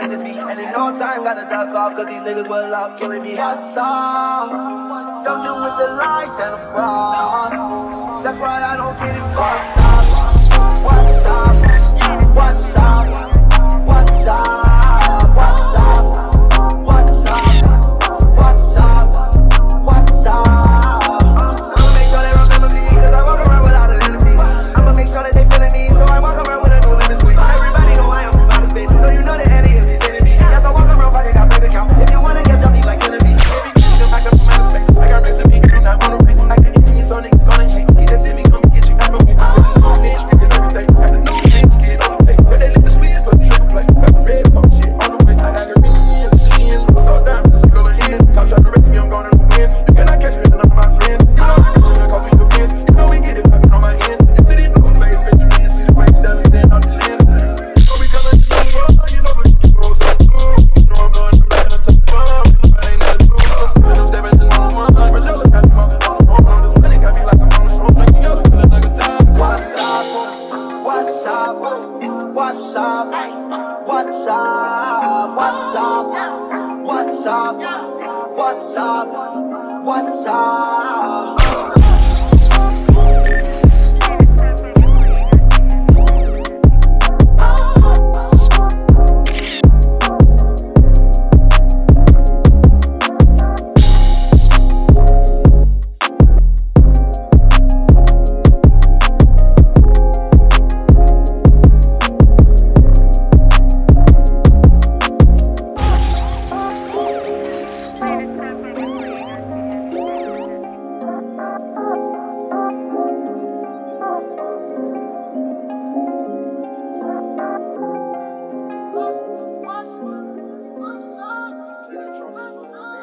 get this beat. And in no time, gotta duck off, cause these niggas will love killing me. What's up? Something with the lies and the fraud. That's why I don't get it. What's up? What's up? What's up? What's up? What's up? What's up? What's up? What's up? I'ma make sure they remember me, cause I walk around without an enemy. I'ma make sure that they feeling me, so I walk around with a new limit squeeze. Everybody know I am from outer space, so you know the aliens be sending me. Yes, I walk around pocket, got bank account. If you wanna catch up, me like killing me. Every nigga back up from outer space. I got racks of me, and I'm on the race. I got enemies, so niggas gonna hate. They just see me, come and get you out the way. Bitch, niggas everything. Got the new bitch, kid on the plate. But they live the sweets for the triple play. Got some red fuck shit on the way. I got Caribbean, sins, bust all down, just go ahead. Cops try to race me, I'm going to win. You cannot catch me, none of my friends. You know I'm gonna cause me the best. You know we get it poppin' on my end. The city blue face, make me see the way that we stand on the lens. So we coming to the world, you know we can roll so cool. You know I'm blowing the man, I take bomb. You know I ain't nothing to do. I'm stepping in on one. Margiela got me walking on the phone. I'm just winning, got me like I'm on the show. Drinking yellow, feeling like a time. What's up? What's up? What's up? What's up? What's up? What's up? What's up? What's up? What's up? What's up?